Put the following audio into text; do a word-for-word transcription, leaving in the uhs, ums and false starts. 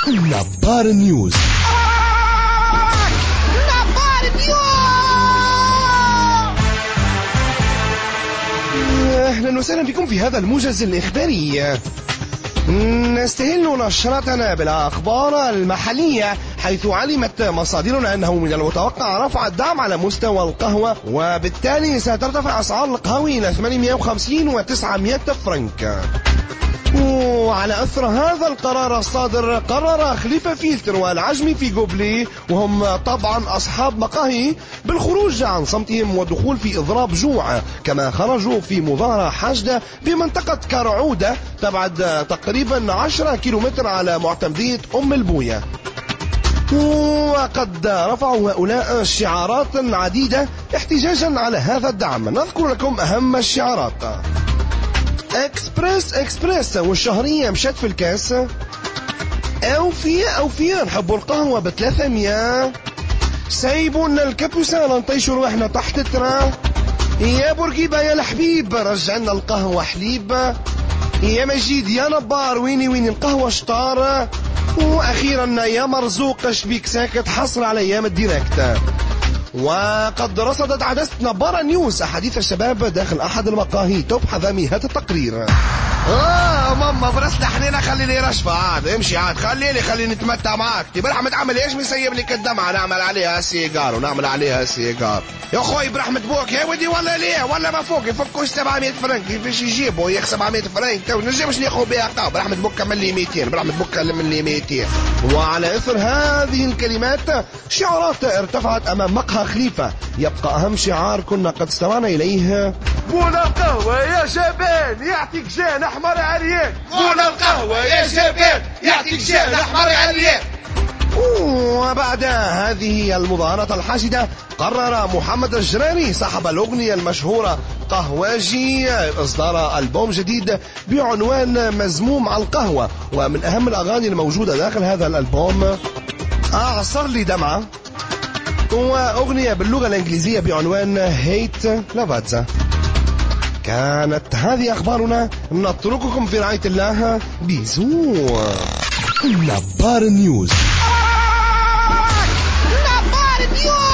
نبار نيوز. نبار نيوز. أهلا وسهلا بكم في هذا الموجز الإخباري. نستهل نشرتنا بالأخبار المحلية، حيث علمت مصادرنا أنه من المتوقع رفع الدعم على مستوى القهوة، وبالتالي سترتفع أسعار القهوة إلى ثمانمائة وخمسين وتسعمائة فرنك. وعلى أثر هذا القرار الصادر، قرر خليفة فيلتر والعجمي في جوبلي، وهم طبعا أصحاب مقاهي، بالخروج عن صمتهم والدخول في إضراب جوع، كما خرجوا في مظاهرة حاشدة بمنطقة كارعودة تبعد تقريبا عشرة كيلومتر على معتمدية أم البوية. وقد رفعوا هؤلاء شعارات عديدة احتجاجا على هذا الدعم. نذكر لكم أهم الشعارات: اكسبريس اكسبريس والشهرية مشت في الكاس، اوفية اوفية نحبوا القهوة بثلاثمية، سايبونا الكابوسان نطيشوا روحنا تحت الترا، يا بورقيبة يا الحبيب رجعنا القهوة حليب، يا مجيد يا نبار ويني ويني القهوة شطار، واخيرا يا مرزوق شبيك ساكت حصر على ايام الديريكت. وقد رصدت عدسة نبار نيوز أحاديث الشباب داخل أحد المقاهي تبحث ميهات التقرير. اه ماما برسل حنينه، خلي لي رشفه عاد، امشي عاد، خلي لي خليني نتمتع معاك. تبي رحمة عمل ايش مسيب لك الدمعه، نعمل عليها سيجار ونعمل عليها سيجار يا اخوي برحمة بوك يا ودي، ولا ليه ولا ما فوق يفكوش سبعمائة فرنك، كيفاش يجيبوا يا سبعمائة فرنك تو نجيبش ناخذ بها قهوه، برحمة بوك كمل لي مئتين، برحمة بوك كمل لي مئتين. وعلى اثر هذه الكلمات شعارات ارتفعت امام مقهى خليفه، يبقى اهم شعار كنا قد استمعنا اليه: بونا القهوة يا شباب يعطيك جان احمر عريان، بونا القهوة يا شباب يعطيك جان احمر عريان. وبعد هذه المظاهرة الحاشدة، قرر محمد الجراري صاحب الأغنية المشهورة قهواجي إصدار ألبوم جديد بعنوان مزموم على القهوة. ومن أهم الأغاني الموجودة داخل هذا الألبوم أعصر لي دمعة، وأغنية باللغة الإنجليزية بعنوان هيت لافاتزا. كانت هذه أخبارنا، نترككم في رعاية الله، بيزو. نبار نيوز. نبار نيوز.